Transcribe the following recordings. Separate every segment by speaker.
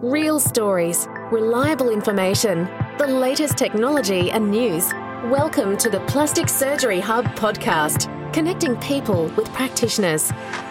Speaker 1: Real stories, reliable information, the latest technology and news. Welcome to the Plastic Surgery Hub podcast, connecting people with practitioners.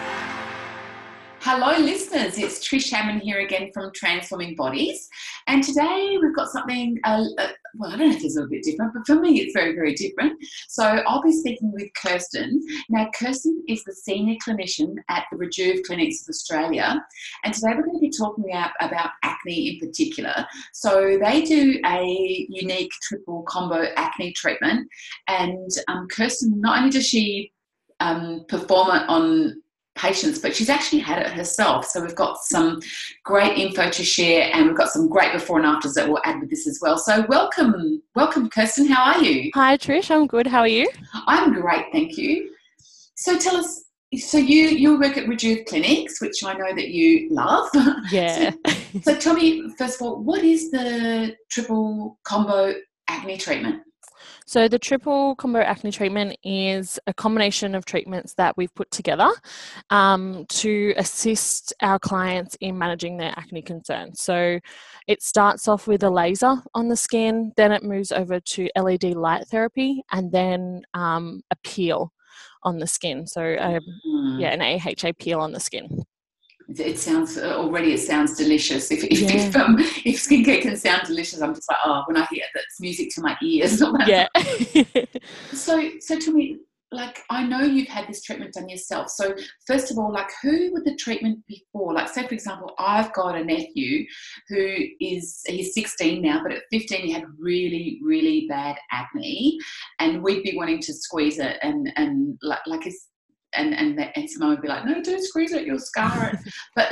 Speaker 2: Hello listeners, it's Trish Hammond here again from Transforming Bodies, and today we've got something, well, I don't know if it's a little bit different, but for me it's very, very different. So I'll be speaking with Kirsten. Now Kirsten is the Senior Clinician at the Rejuve Clinics of Australia, and today we're going to be talking about acne in particular. So they do a unique triple combo acne treatment, and Kirsten, not only does she perform it on patients, but she's actually had it herself. So we've got some great info to share, and we've got some great before and afters that we'll add with this as well. So welcome Kirsten. How are you?
Speaker 3: Hi Trish, I'm good. How are you?
Speaker 2: I'm great, thank you. So tell us, so you work at Rejuve Clinics, which I know that you love.
Speaker 3: Yeah.
Speaker 2: So tell me, first of all, what is the triple combo acne treatment?
Speaker 3: So the triple combo acne treatment is a combination of treatments that we've put together to assist our clients in managing their acne concerns. So it starts off with a laser on the skin, then it moves over to LED light therapy, and then a peel on the skin. So an AHA peel on the skin.
Speaker 2: It sounds delicious. If skincare can sound delicious, I'm just like, oh, when I hear that's music to my ears.
Speaker 3: Yeah.
Speaker 2: So tell me, like, I know you've had this treatment done yourself. So first of all, like, who would the treatment be for? Like, say for example, I've got a nephew he's 16 now, but at 15 he had really, really bad acne, and we'd be wanting to squeeze it and someone would be like, no, don't squeeze it, you'll scar it. But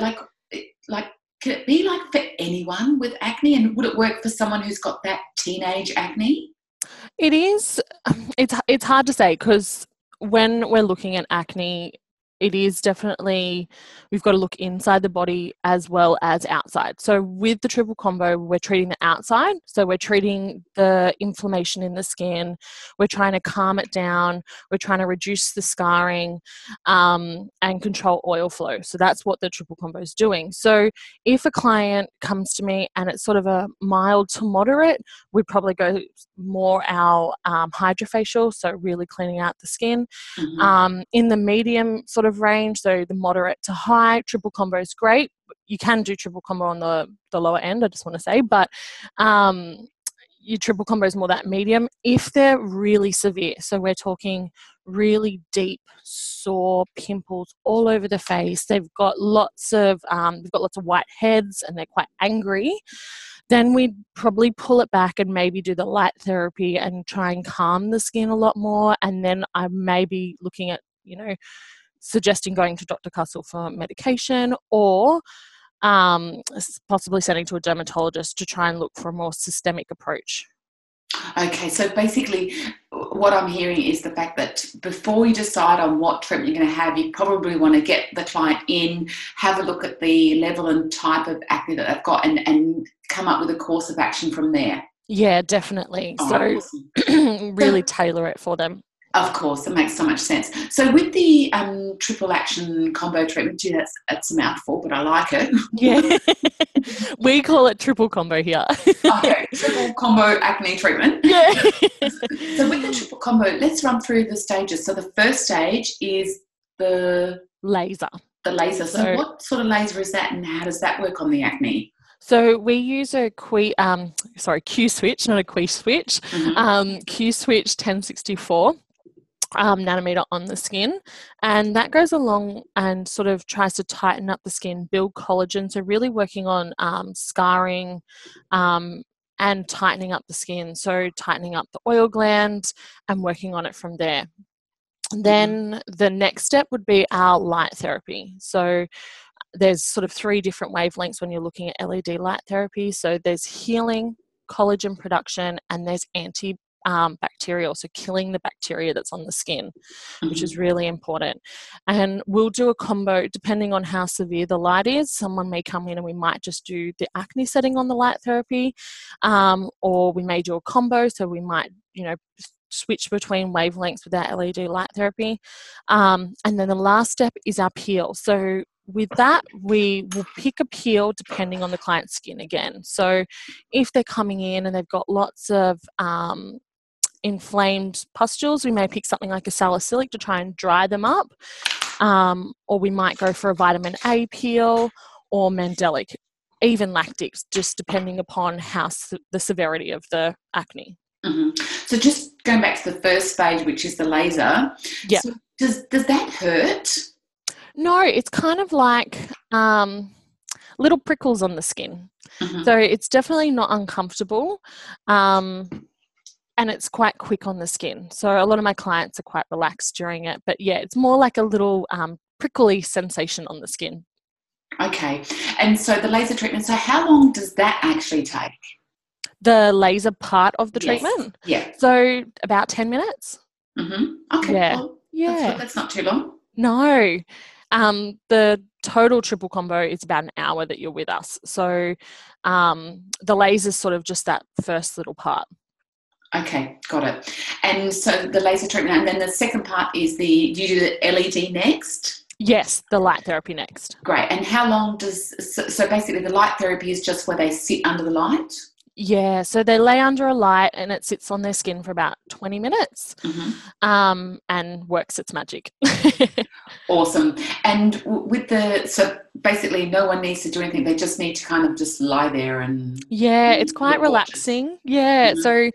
Speaker 2: can it be like for anyone with acne, and would it work for someone who's got that teenage acne?
Speaker 3: It is. It's hard to say, because when we're looking at acne, it is definitely, we've got to look inside the body as well as outside. So with the triple combo, we're treating the outside. So we're treating the inflammation in the skin. We're trying to calm it down. We're trying to reduce the scarring and control oil flow. So that's what the triple combo is doing. So if a client comes to me and it's sort of a mild to moderate, we'd probably go more our hydrofacial, so really cleaning out the skin.
Speaker 2: Mm-hmm.
Speaker 3: In the medium sort of range, so the moderate to high, triple combo is great. You can do triple combo on the lower end, I just want to say, but your triple combo is more that medium if they're really severe. So we're talking really deep, sore pimples all over the face. They've got lots of white heads and they're quite angry. Then we'd probably pull it back and maybe do the light therapy and try and calm the skin a lot more. And then I may be looking at, suggesting going to Dr. Cussell for medication, or possibly sending to a dermatologist to try and look for a more systemic approach.
Speaker 2: Okay, so basically what I'm hearing is the fact that before you decide on what treatment you're going to have, you probably want to get the client in, have a look at the level and type of acne that they've got, and come up with a course of action from there.
Speaker 3: Yeah, definitely.
Speaker 2: Awesome.
Speaker 3: Really tailor it for them.
Speaker 2: Of course, it makes so much sense. So with the triple action combo treatment, gee, that's a mouthful, but I like it.
Speaker 3: Yeah. We call it triple combo here.
Speaker 2: Okay, triple combo acne treatment.
Speaker 3: Yeah.
Speaker 2: So with the triple combo, let's run through the stages. So the first stage is the
Speaker 3: laser.
Speaker 2: The laser. So what sort of laser is that, and how does that work on the acne?
Speaker 3: So we use a Q-switch, not a Q-switch,
Speaker 2: Mm-hmm.
Speaker 3: Q-switch 1064. Nanometer on the skin, and that goes along and sort of tries to tighten up the skin, build collagen, so really working on scarring and tightening up the skin, so tightening up the oil gland and working on it from there. Then the next step would be our light therapy. So there's sort of 3 different wavelengths when you're looking at LED light therapy. So there's healing, collagen production, and there's bacterial, so killing the bacteria that's on the skin, which is really important. And we'll do a combo depending on how severe the light is. Someone may come in and we might just do the acne setting on the light therapy, or we may do a combo, so we might switch between wavelengths with our LED light therapy. And then the last step is our peel. So with that, we will pick a peel depending on the client's skin again. So if they're coming in and they've got lots of inflamed pustules, we may pick something like a salicylic to try and dry them up. Or we might go for a vitamin A peel or Mandelic, even lactics, just depending upon the severity of the acne.
Speaker 2: Mm-hmm. So just going back to the first stage, which is the laser.
Speaker 3: Yeah.
Speaker 2: So does that hurt?
Speaker 3: No, it's kind of like little prickles on the skin.
Speaker 2: Mm-hmm.
Speaker 3: So it's definitely not uncomfortable. And it's quite quick on the skin. So a lot of my clients are quite relaxed during it. But yeah, it's more like a little prickly sensation on the skin.
Speaker 2: Okay. And so the laser treatment, so how long does that actually take?
Speaker 3: The laser part of the treatment?
Speaker 2: Yeah.
Speaker 3: So about 10 minutes.
Speaker 2: Mm-hmm. Okay.
Speaker 3: Yeah.
Speaker 2: Well,
Speaker 3: yeah.
Speaker 2: That's not too long.
Speaker 3: No. The total triple combo is about an hour that you're with us. So the laser's sort of just that first little part.
Speaker 2: Okay, got it. And so the laser treatment, and then the second part is do you do the LED next?
Speaker 3: Yes, the light therapy next.
Speaker 2: Great. And how long so basically the light therapy is just where they sit under the light?
Speaker 3: Yeah, so they lay under a light and it sits on their skin for about 20 minutes and works its magic.
Speaker 2: Awesome. And so basically no one needs to do anything. They just need to kind of just lie there and...
Speaker 3: Yeah, it's quite relaxing. Yeah, so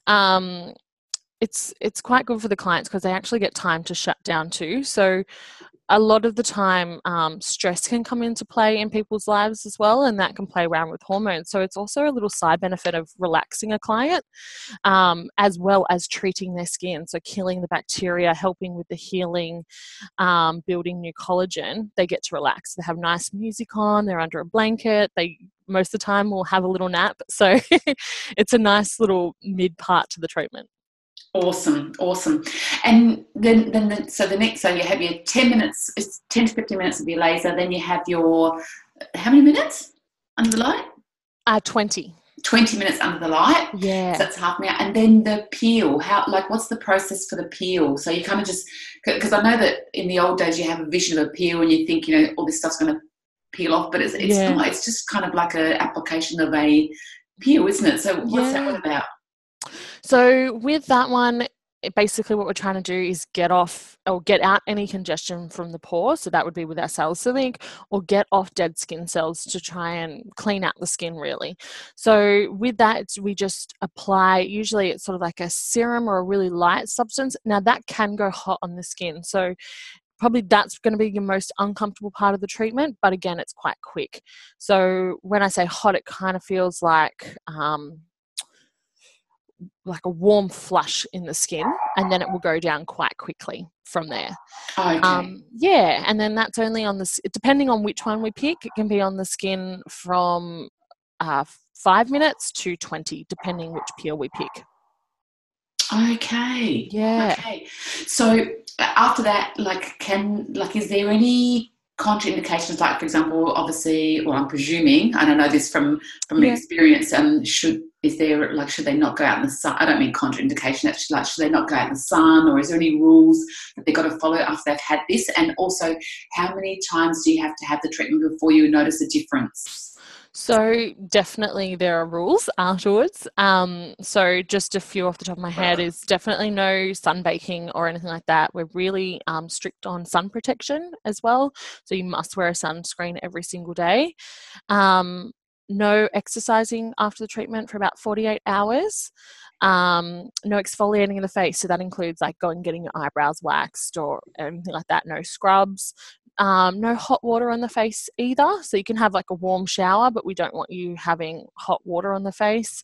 Speaker 3: it's quite good for the clients because they actually get time to shut down too. So a lot of the time stress can come into play in people's lives as well, and that can play around with hormones. So it's also a little side benefit of relaxing a client as well as treating their skin. So killing the bacteria, helping with the healing, building new collagen. They get to relax. They have nice music on, they're under a blanket, they most of the time will have a little nap. So it's a nice little mid part to the treatment.
Speaker 2: Awesome. And then so the next, so you have your 10 minutes, it's 10 to 15 minutes of your laser. Then you have your, how many minutes under the light?
Speaker 3: 20
Speaker 2: minutes under the light.
Speaker 3: Yeah.
Speaker 2: So that's half an hour. And then the peel, what's the process for the peel? So you kind of just, because I know that in the old days you have a vision of a peel and you think, all this stuff's going to peel off, but it's not, it's just kind of like an application of a peel, isn't it? So what's that one about?
Speaker 3: So with that one, basically what we're trying to do is get out any congestion from the pore. So that would be with our salicylic, or get off dead skin cells to try and clean out the skin really. So with that, we just apply, usually it's sort of like a serum or a really light substance. Now that can go hot on the skin. So probably that's going to be your most uncomfortable part of the treatment, but again, it's quite quick. So when I say hot, it kind of feels like a warm flush in the skin, and then it will go down quite quickly from there.
Speaker 2: Okay.
Speaker 3: And then that's only on depending on which one we pick, it can be on the skin from 5 minutes to 20, depending which peel we pick.
Speaker 2: Okay.
Speaker 3: Yeah.
Speaker 2: Okay. So after that, is there any contraindications? Like, for example, obviously, well, I'm presuming, and I know this from experience, should they not go out in the sun? I don't mean contraindication, actually, should they not go out in the sun, or is there any rules that they've got to follow after they've had this? And also, how many times do you have to have the treatment before you notice a difference?
Speaker 3: So definitely there are rules afterwards. So just a few off the top of my head is definitely no sunbaking or anything like that. We're really strict on sun protection as well. So you must wear a sunscreen every single day. No exercising after the treatment for about 48 hours. No exfoliating of the face. So that includes like going and getting your eyebrows waxed or anything like that. No scrubs. No hot water on the face either. So you can have like a warm shower, but we don't want you having hot water on the face.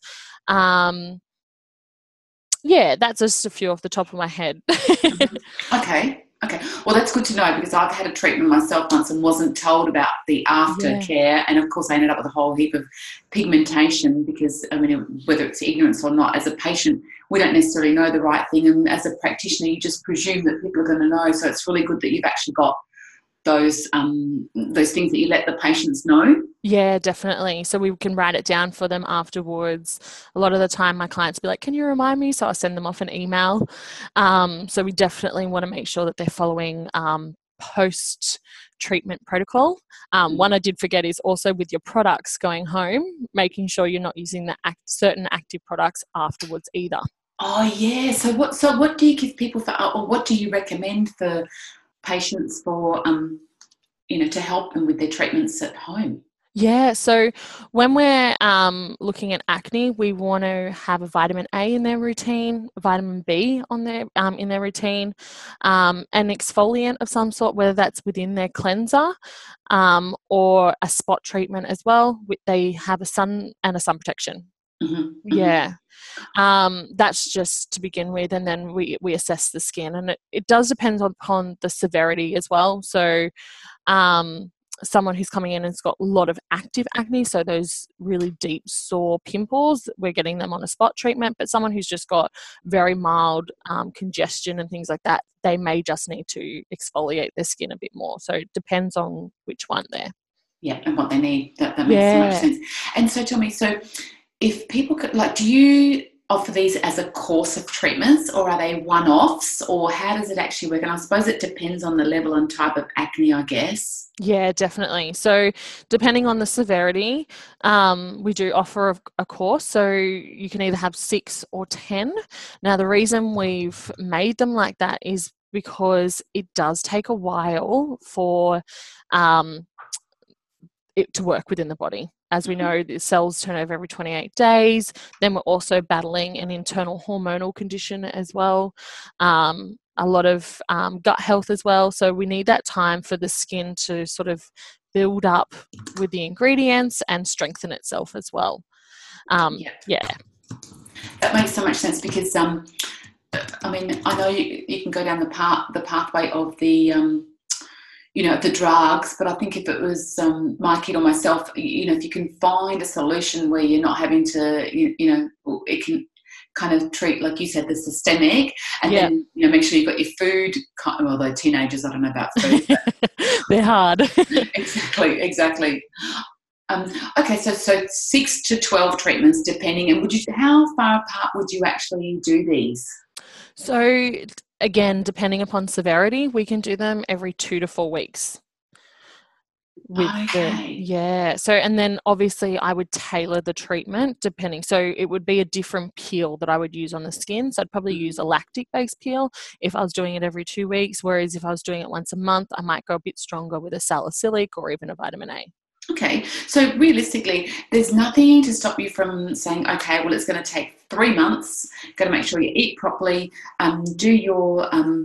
Speaker 3: That's just a few off the top of my head.
Speaker 2: Okay. Well, that's good to know, because I've had a treatment myself once and wasn't told about the aftercare. And of course I ended up with a whole heap of pigmentation because, whether it's ignorance or not, as a patient, we don't necessarily know the right thing. And as a practitioner, you just presume that people are going to know. So it's really good that you've actually got those things that you let the patients know.
Speaker 3: Yeah, definitely. So we can write it down for them afterwards. A lot of the time, my clients be like, "Can you remind me?" So I send them off an email. So we definitely want to make sure that they're following post-treatment protocol. One I did forget is also with your products going home, making sure you're not using the certain active products afterwards either.
Speaker 2: Oh yeah. So what do you give people for, or what do you recommend for patients for to help them with their treatments at home?
Speaker 3: Yeah, so when we're looking at acne, we want to have a vitamin A in their routine, vitamin B on their in their routine, an exfoliant of some sort, whether that's within their cleanser or a spot treatment as well. They have a sun protection.
Speaker 2: Mm-hmm, mm-hmm.
Speaker 3: Yeah, that's just to begin with, and then we assess the skin, and it does depend upon the severity as well. So. Someone who's coming in and has got a lot of active acne, so those really deep sore pimples, we're getting them on a spot treatment. But someone who's just got very mild congestion and things like that, they may just need to exfoliate their skin a bit more. So it depends on which one there.
Speaker 2: Yeah, and what they need. That makes so much sense. And so tell me, so if people could, like, do you offer these as a course of treatments, or are they one-offs, or how does it actually work? And I suppose it depends on the level and type of acne, I guess.
Speaker 3: Yeah, definitely. So depending on the severity, we do offer a course. So you can either have 6 or 10. Now, the reason we've made them like that is because it does take a while for it to work within the body. As we know, the cells turn over every 28 days. Then we're also battling an internal hormonal condition as well. A lot of gut health as well. So we need that time for the skin to sort of build up with the ingredients and strengthen itself as well. Yeah.
Speaker 2: That makes so much sense because, I mean, I know you can go down the pathway of the the drugs, but I think if it was my kid or myself, if you can find a solution where you're not having to, it can kind of treat, like you said, the systemic, and then make sure you've got your food. Although teenagers, I don't know about food.
Speaker 3: They're hard.
Speaker 2: Exactly. Okay, so 6 to 12 treatments, depending. And how far apart would you actually do these?
Speaker 3: So again, depending upon severity, we can do them every 2 to 4 weeks. So, and then obviously I would tailor the treatment depending. So it would be a different peel that I would use on the skin. So I'd probably use a lactic-based peel if I was doing it every 2 weeks, whereas if I was doing it once a month, I might go a bit stronger with a salicylic or even a vitamin A.
Speaker 2: Okay, so realistically, there's nothing to stop you from saying, okay, well, it's going to take 3 months. Got to make sure you eat properly. Do your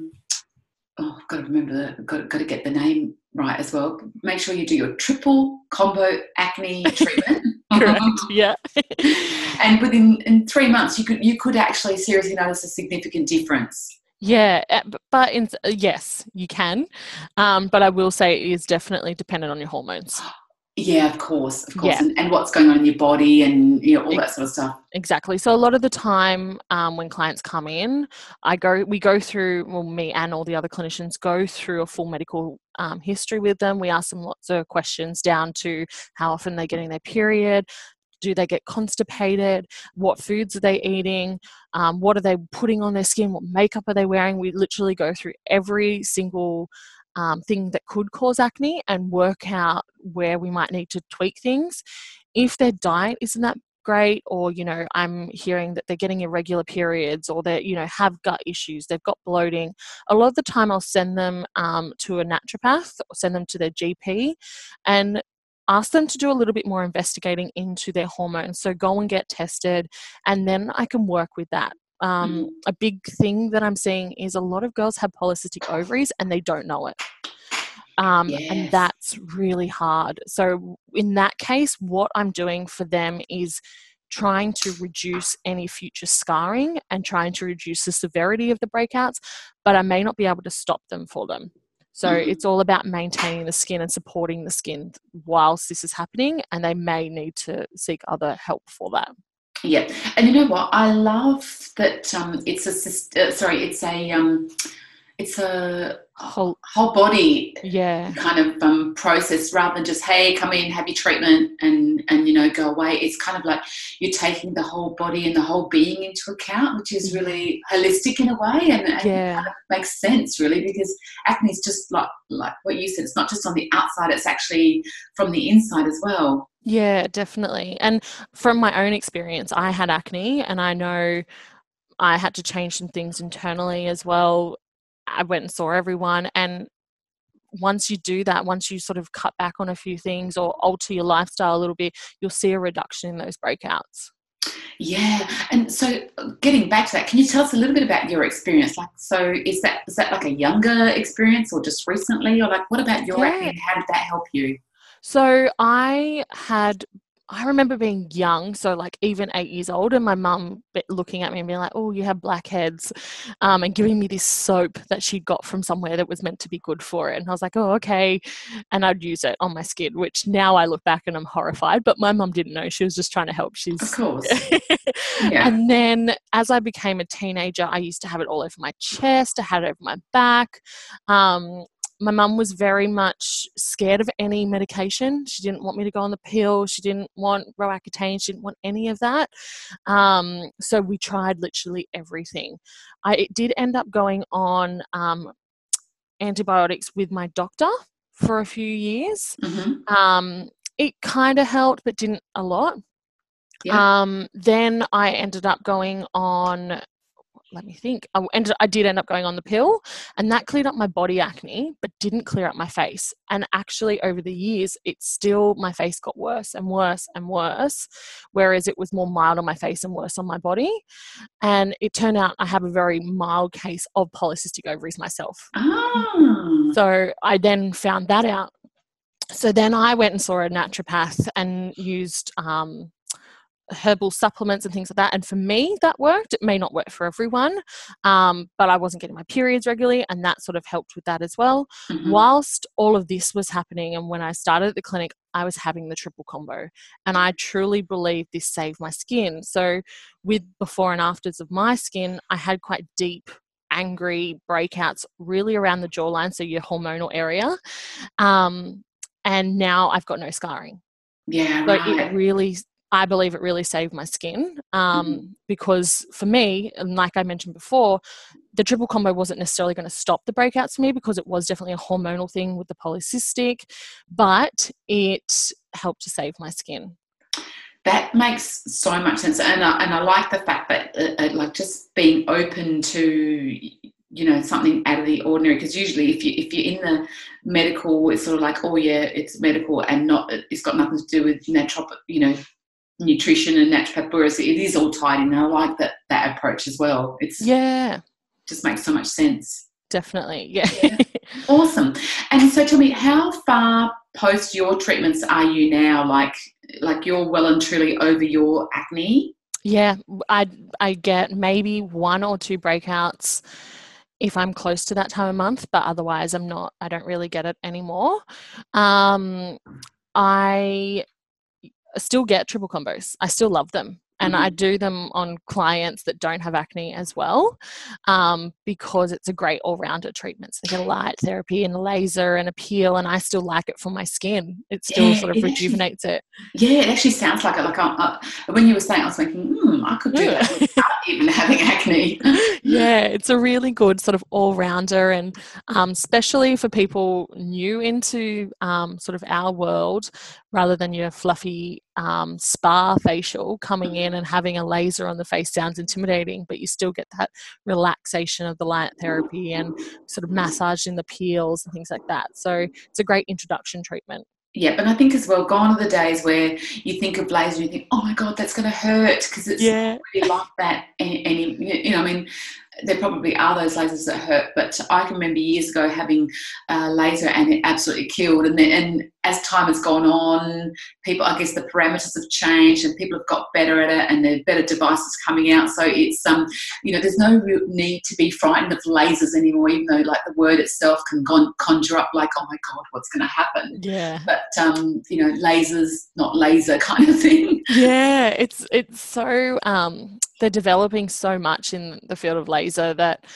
Speaker 2: I've got to remember got to get the name right as well. Make sure you do your triple combo acne treatment.
Speaker 3: Correct. Yeah.
Speaker 2: And in 3 months, you could actually seriously notice a significant difference.
Speaker 3: Yeah, but yes, you can. But I will say it is definitely dependent on your hormones.
Speaker 2: Yeah, of course. Yeah. And what's going on in your body and all that sort of stuff.
Speaker 3: Exactly. So a lot of the time when clients come in, we go through, well, me and all the other clinicians go through a full medical history with them. We ask them lots of questions down to how often they're getting their period. Do they get constipated? What foods are they eating? What are they putting on their skin? What makeup are they wearing? We literally go through every single thing that could cause acne and work out where we might need to tweak things. If their diet isn't that great, or I'm hearing that they're getting irregular periods, or they have gut issues, they've got bloating, a lot of the time I'll send them to a naturopath or send them to their GP and ask them to do a little bit more investigating into their hormones. So go and get tested, and then I can work with that. A big thing that I'm seeing is a lot of girls have polycystic ovaries and they don't know it. And that's really hard. So in that case, what I'm doing for them is trying to reduce any future scarring and trying to reduce the severity of the breakouts, but I may not be able to stop them for them. So it's all about maintaining the skin and supporting the skin whilst this is happening, and they may need to seek other help for that.
Speaker 2: Yeah, and you know what? I love that it's a whole body
Speaker 3: Yeah.
Speaker 2: kind of process, rather than just, hey, come in, have your treatment and go away. It's kind of like you're taking the whole body and the whole being into account, which is really holistic in a way, and kind of makes sense really, because acne is just like what you said, it's not just on the outside, it's actually from the inside as well.
Speaker 3: Yeah, definitely. And from my own experience, I had acne, and I know I had to change some things internally as well. I went and saw everyone, and once you do that, once you sort of cut back on a few things or alter your lifestyle a little bit, you'll see a reduction in those breakouts.
Speaker 2: Yeah. And so getting back to that, can you tell us a little bit about your experience? Like, so is that like a younger experience or just recently, or like what about your acne and how did that help you?
Speaker 3: So I remember being young, so like even 8 years old, and my mum looking at me and being like, oh, you have blackheads, and giving me this soap that she got from somewhere that was meant to be good for it. And I was like, oh, okay. And I'd use it on my skin, which now I look back and I'm horrified, but my mum didn't know. She was just trying to help.
Speaker 2: Of course. Yeah.
Speaker 3: And then as I became a teenager, I used to have it all over my chest. I had it over my back. My mum was very much scared of any medication. She didn't want me to go on the pill. She didn't want Roaccutane. She didn't want any of that. So we tried literally everything. I did end up going on antibiotics with my doctor for a few years.
Speaker 2: Mm-hmm.
Speaker 3: It kind of helped, but didn't a lot.
Speaker 2: Yeah.
Speaker 3: Then I ended up going on, let me think. I did end up going on the pill, and that cleared up my body acne, but didn't clear up my face. And actually over the years, my face got worse and worse and worse, whereas it was more mild on my face and worse on my body. And it turned out I have a very mild case of polycystic ovaries myself.
Speaker 2: Oh.
Speaker 3: So I then found that out. So then I went and saw a naturopath and used herbal supplements and things like that, and for me that worked. It may not work for everyone, but I wasn't getting my periods regularly, and that sort of helped with that as well.
Speaker 2: Mm-hmm.
Speaker 3: Whilst all of this was happening, and when I started at the clinic, I was having the triple combo, and I truly believe this saved my skin. So with before and afters of my skin, I had quite deep angry breakouts really around the jawline, so your hormonal area, and now I've got no scarring.
Speaker 2: Yeah,
Speaker 3: so
Speaker 2: right.
Speaker 3: I believe it really saved my skin, because for me, and like I mentioned before, the triple combo wasn't necessarily going to stop the breakouts for me, because it was definitely a hormonal thing with the polycystic, but it helped to save my skin.
Speaker 2: That makes so much sense, and I like the fact that like just being open to something out of the ordinary, because usually if you're in the medical, it's sort of like, oh yeah, it's medical and it's got nothing to do with nutrition and naturopath, whereas it is all tied in. And I like that approach as well. Just makes so much sense.
Speaker 3: Definitely. Yeah.
Speaker 2: Awesome. And so tell me, how far post your treatments are you now? Like you're well and truly over your acne?
Speaker 3: Yeah, I get maybe 1 or 2 breakouts if I'm close to that time of month, but otherwise I don't really get it anymore. I still get triple combos. I still love them. And I do them on clients that don't have acne as well, because it's a great all-rounder treatment. So they get a light therapy and a laser and a peel, and I still like it for my skin. It still sort of rejuvenates it.
Speaker 2: Yeah, it actually sounds like it. Like when you were saying, I was thinking, I could do that without even having acne.
Speaker 3: Yeah, it's a really good sort of all-rounder, and especially for people new into sort of our world, rather than your fluffy spa facial, coming in and having a laser on the face sounds intimidating, but you still get that relaxation of the light therapy and sort of massage in the peels and things like that. So it's a great introduction treatment.
Speaker 2: Yeah, but I think as well, gone are the days where you think of laser and you think, oh my God, that's going to hurt, because it's not really like that. I mean, there probably are those lasers that hurt, but I can remember years ago having a laser and it absolutely killed. And as time has gone on, I guess the parameters have changed and people have got better at it, and there are better devices coming out. So it's, there's no real need to be frightened of lasers anymore, even though like the word itself can conjure up like, oh my God, what's going to happen?
Speaker 3: Yeah.
Speaker 2: But, lasers, not laser kind of thing.
Speaker 3: Yeah, it's so, they're developing so much in the field of laser that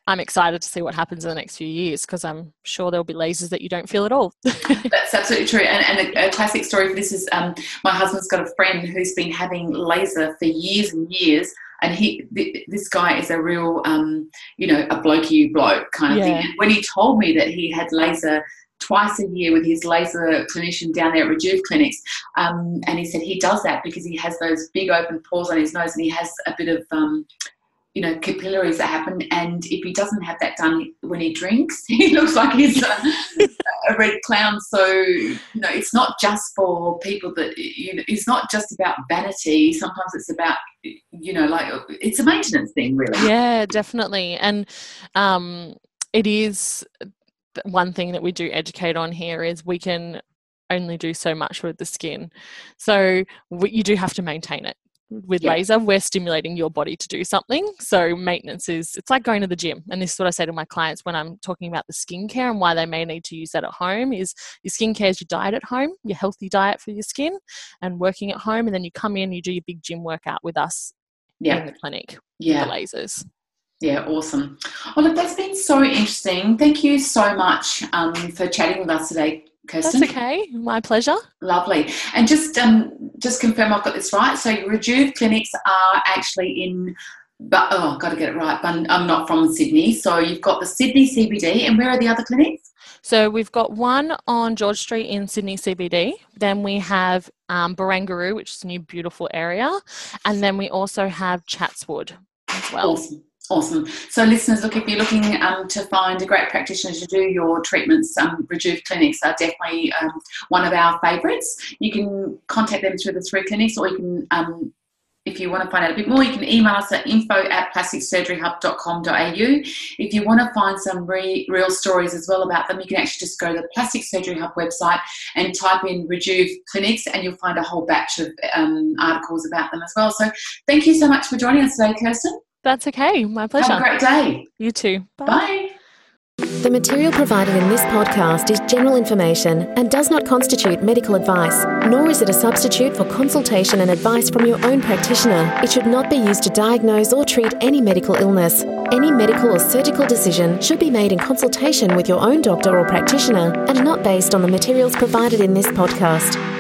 Speaker 3: I'm excited to see what happens in the next few years, because I'm sure there'll be lasers that you don't feel at all.
Speaker 2: That's absolutely true. And a classic story for this is my husband's got a friend who's been having laser for years and years. And this guy is a real, a blokey bloke kind of thing. And when he told me that he had laser twice a year with his laser clinician down there at Rejuve Clinics, and he said he does that because he has those big open pores on his nose, and he has a bit of capillaries that happen, and if he doesn't have that done when he drinks, he looks like he's a red clown. So it's not just for people that it's not just about vanity. Sometimes it's about it's a maintenance thing, really.
Speaker 3: Yeah, definitely. And it is one thing that we do educate on here is we can only do so much with the skin, so you do have to maintain it. With laser, we're stimulating your body to do something. So maintenance it's like going to the gym. And this is what I say to my clients when I'm talking about the skincare and why they may need to use that at home is your skincare is your diet at home, your healthy diet for your skin and working at home. And then you come in, you do your big gym workout with us in the clinic with the lasers.
Speaker 2: Yeah, awesome. Well, look, that's been so interesting. Thank you so much for chatting with us today, Kirsten.
Speaker 3: That's okay. My pleasure.
Speaker 2: Lovely. And just confirm I've got this right. So Rejuve Clinics are actually in, got to get it right, but I'm not from Sydney. So you've got the Sydney CBD, and where are the other clinics?
Speaker 3: So we've got one on George Street in Sydney CBD. Then we have Barangaroo, which is a new beautiful area. And then we also have Chatswood as well.
Speaker 2: Awesome. So listeners, look, if you're looking to find a great practitioner to do your treatments, Rejuve Clinics are definitely one of our favourites. You can contact them through the 3 clinics, or you can, if you want to find out a bit more, you can email us at info@plasticsurgeryhub.com.au. If you want to find some real stories as well about them, you can actually just go to the Plastic Surgery Hub website and type in Rejuve Clinics, and you'll find a whole batch of articles about them as well. So thank you so much for joining us today, Kirsten.
Speaker 3: That's okay. My pleasure.
Speaker 2: Have a great day.
Speaker 3: You too. Bye.
Speaker 2: Bye.
Speaker 1: The material provided in this podcast is general information and does not constitute medical advice, nor is it a substitute for consultation and advice from your own practitioner. It should not be used to diagnose or treat any medical illness. Any medical or surgical decision should be made in consultation with your own doctor or practitioner and not based on the materials provided in this podcast.